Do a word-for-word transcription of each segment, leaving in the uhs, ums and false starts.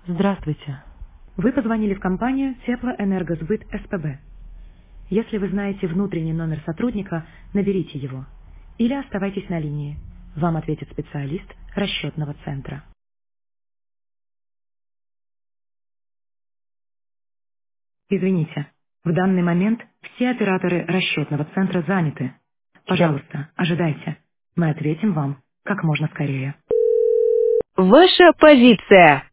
Здравствуйте. Вы позвонили в компанию Теплоэнергосбыт СПБ. Если вы знаете внутренний номер сотрудника, наберите его. Или оставайтесь на линии. Вам ответит специалист расчетного центра. Извините, в данный момент все операторы расчетного центра заняты. Пожалуйста, ожидайте. Мы ответим вам как можно скорее. Ваша позиция.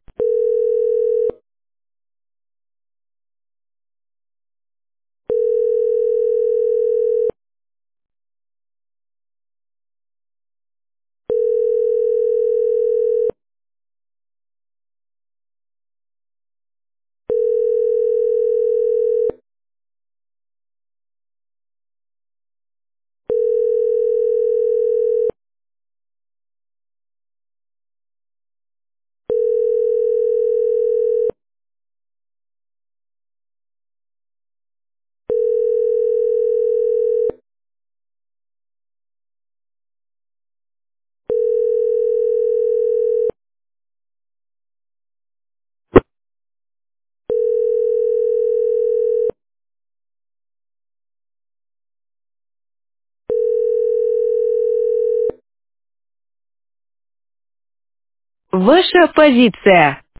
Ваша позиция.